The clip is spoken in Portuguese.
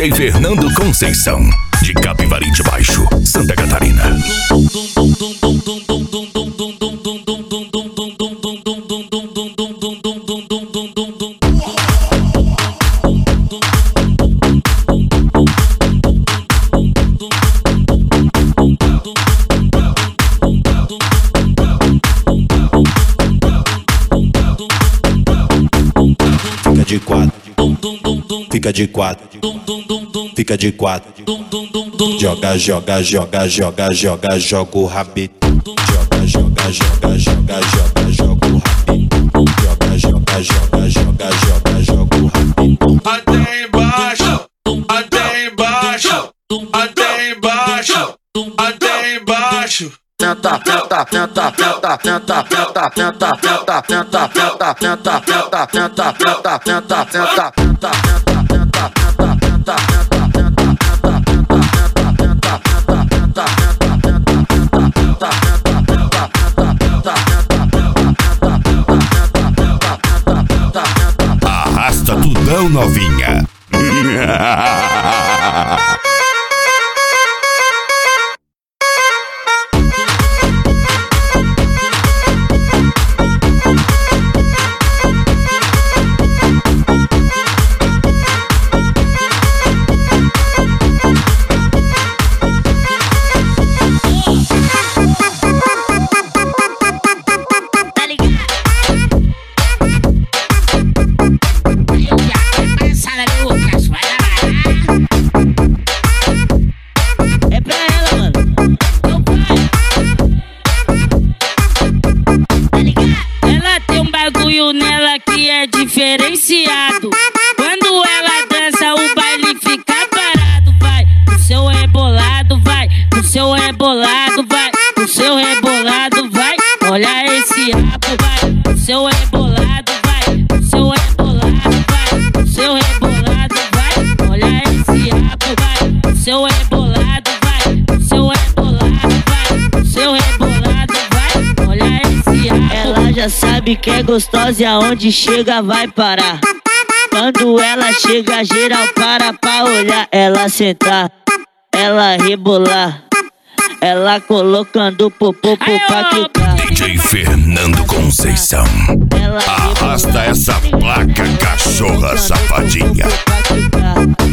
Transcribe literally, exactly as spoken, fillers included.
J Fernando Conceição, de Capivari de Baixo, Santa Catarina. Fica de quatro, fica de quatro, fica de quatro. Joga, joga, joga, joga, joga, joga o rabito. Joga, joga, joga, joga, joga, joga o rabito. Joga, joga, joga, joga, joga, joga o rabito. Até embaixo, até embaixo, até embaixo, até embaixo. Tenta, tenta, tenta, tenta, tenta, tenta, tenta, tenta, tenta, tenta, tenta, tenta, tenta, tenta, tenta, tenta, tenta, Arrasta tudão, novinha. Nela que é diferenciado. Quando ela dança o baile fica parado. Vai, o seu rebolado, vai, o seu rebolado, vai, o seu rebolado, vai. Olha esse rabo, vai, o seu rebolado, vai, o seu rebolado, vai, o seu rebolado, vai. Olha esse rabo, vai, o seu rebolado, vai, o seu rebolado, vai, o seu rebolado, vai. Olha esse rabo. Ela já sabe que é gostosa e aonde chega vai parar. Quando ela chega geral para pra olhar. Ela sentar, ela rebolar, ela colocando popô pra quicar. D J Fernando Conceição, arrasta essa placa, cachorra safadinha.